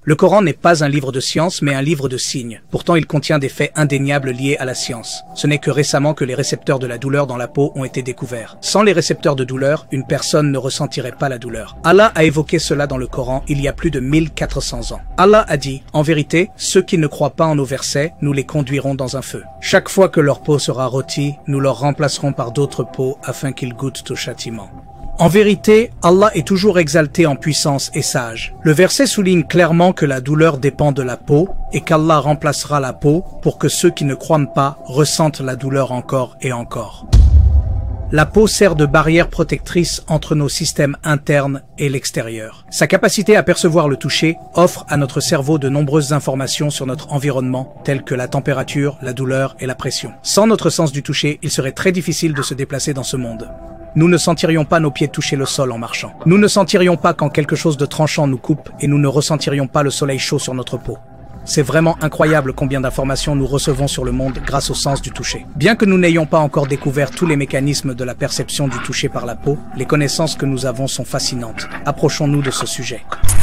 Le Coran n'est pas un livre de science, mais un livre de signes. Pourtant, il contient des faits indéniables liés à la science. Ce n'est que récemment que les récepteurs de la douleur dans la peau ont été découverts. Sans les récepteurs de douleur, une personne ne ressentirait pas la douleur. Allah a évoqué cela dans le Coran il y a plus de 1400 ans. Allah a dit, en vérité, ceux qui ne croient pas en nos versets, nous les conduirons dans un feu. Chaque fois que leur peau sera rôtie, nous leur remplacerons par d'autres peaux afin qu'ils goûtent au châtiment. En vérité, Allah est toujours exalté en puissance et sage. Le verset souligne clairement que la douleur dépend de la peau et qu'Allah remplacera la peau pour que ceux qui ne croient pas ressentent la douleur encore et encore. La peau sert de barrière protectrice entre nos systèmes internes et l'extérieur. Sa capacité à percevoir le toucher offre à notre cerveau de nombreuses informations sur notre environnement, telles que la température, la douleur et la pression. Sans notre sens du toucher, il serait très difficile de se déplacer dans ce monde. Nous ne sentirions pas nos pieds toucher le sol en marchant. Nous ne sentirions pas quand quelque chose de tranchant nous coupe et nous ne ressentirions pas le soleil chaud sur notre peau. C'est vraiment incroyable combien d'informations nous recevons sur le monde grâce au sens du toucher. Bien que nous n'ayons pas encore découvert tous les mécanismes de la perception du toucher par la peau, les connaissances que nous avons sont fascinantes. Approchons-nous de ce sujet.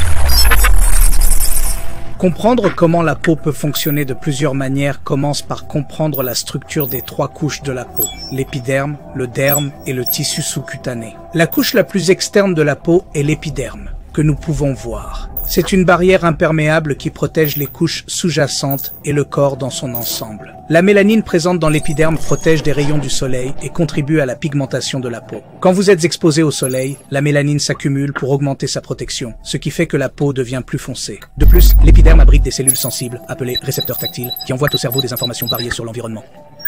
Comprendre comment la peau peut fonctionner de plusieurs manières commence par comprendre la structure des 3 couches de la peau, l'épiderme, le derme et le tissu sous-cutané. La couche la plus externe de la peau est l'épiderme, que nous pouvons voir. C'est une barrière imperméable qui protège les couches sous-jacentes et le corps dans son ensemble. La mélanine présente dans l'épiderme protège des rayons du soleil et contribue à la pigmentation de la peau. Quand vous êtes exposé au soleil, la mélanine s'accumule pour augmenter sa protection, ce qui fait que la peau devient plus foncée. De plus, l'épiderme abrite des cellules sensibles, appelées récepteurs tactiles, qui envoient au cerveau des informations variées sur l'environnement.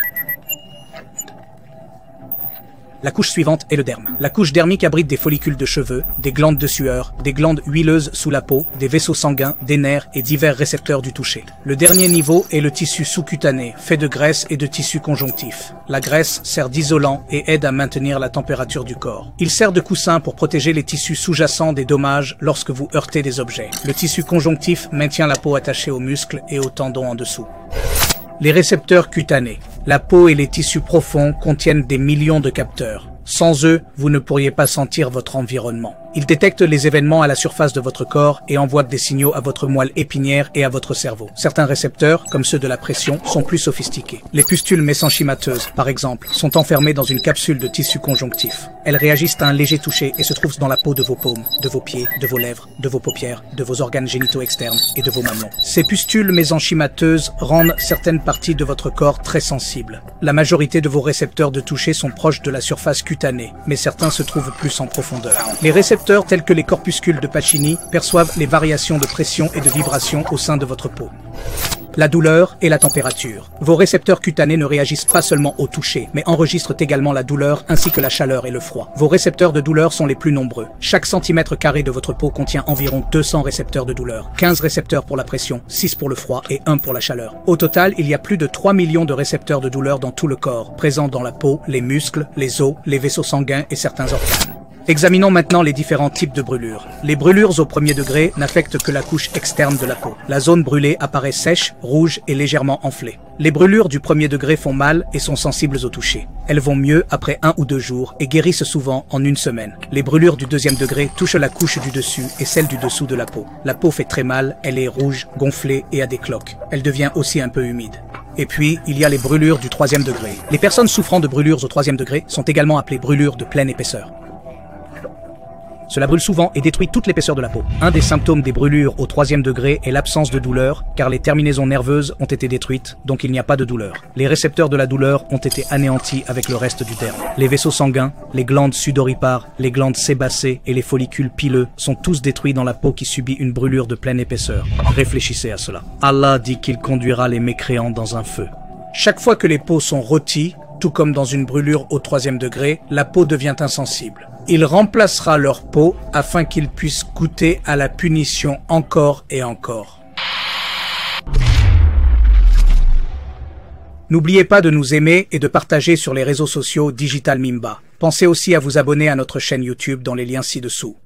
La couche suivante est le derme. La couche dermique abrite des follicules de cheveux, des glandes de sueur, des glandes huileuses sous la peau, des vaisseaux sanguins, des nerfs et divers récepteurs du toucher. Le dernier niveau est le tissu sous-cutané, fait de graisse et de tissu conjonctif. La graisse sert d'isolant et aide à maintenir la température du corps. Il sert de coussin pour protéger les tissus sous-jacents des dommages lorsque vous heurtez des objets. Le tissu conjonctif maintient la peau attachée aux muscles et aux tendons en dessous. Les récepteurs cutanés. La peau et les tissus profonds contiennent des millions de capteurs. Sans eux, vous ne pourriez pas sentir votre environnement. Ils détectent les événements à la surface de votre corps et envoient des signaux à votre moelle épinière et à votre cerveau. Certains récepteurs, comme ceux de la pression, sont plus sophistiqués. Les pustules mésenchymateuses, par exemple, sont enfermées dans une capsule de tissu conjonctif. Elles réagissent à un léger toucher et se trouvent dans la peau de vos paumes, de vos pieds, de vos lèvres, de vos paupières, de vos organes génitaux externes et de vos mamelons. Ces pustules mésenchymateuses rendent certaines parties de votre corps très sensibles. La majorité de vos récepteurs de toucher sont proches de la surface cutanée, mais certains se trouvent plus en profondeur. Les récepteurs tels que les corpuscules de Pacini perçoivent les variations de pression et de vibration au sein de votre peau. La douleur et la température. Vos récepteurs cutanés ne réagissent pas seulement au toucher, mais enregistrent également la douleur ainsi que la chaleur et le froid. Vos récepteurs de douleur sont les plus nombreux. Chaque centimètre carré de votre peau contient environ 200 récepteurs de douleur. 15 récepteurs pour la pression, 6 pour le froid et 1 pour la chaleur. Au total, il y a plus de 3 millions de récepteurs de douleur dans tout le corps, présents dans la peau, les muscles, les os, les vaisseaux sanguins et certains organes. Examinons maintenant les différents types de brûlures. Les brûlures au premier degré n'affectent que la couche externe de la peau. La zone brûlée apparaît sèche, rouge et légèrement enflée. Les brûlures du premier degré font mal et sont sensibles au toucher. Elles vont mieux après 1 ou 2 jours et guérissent souvent en 1 semaine. Les brûlures du deuxième degré touchent la couche du dessus et celle du dessous de la peau. La peau fait très mal, elle est rouge, gonflée et a des cloques. Elle devient aussi un peu humide. Et puis, il y a les brûlures du troisième degré. Les personnes souffrant de brûlures au troisième degré sont également appelées brûlures de pleine épaisseur. Cela brûle souvent et détruit toute l'épaisseur de la peau. Un des symptômes des brûlures au troisième degré est l'absence de douleur, car les terminaisons nerveuses ont été détruites, donc il n'y a pas de douleur. Les récepteurs de la douleur ont été anéantis avec le reste du derme. Les vaisseaux sanguins, les glandes sudoripares, les glandes sébacées et les follicules pileux sont tous détruits dans la peau qui subit une brûlure de pleine épaisseur. Réfléchissez à cela. Allah dit qu'il conduira les mécréants dans un feu. Chaque fois que les peaux sont rôties, tout comme dans une brûlure au troisième degré, la peau devient insensible. Il remplacera leur peau afin qu'ils puissent goûter à la punition encore et encore. N'oubliez pas de nous aimer et de partager sur les réseaux sociaux Digital Mimba. Pensez aussi à vous abonner à notre chaîne YouTube dans les liens ci-dessous.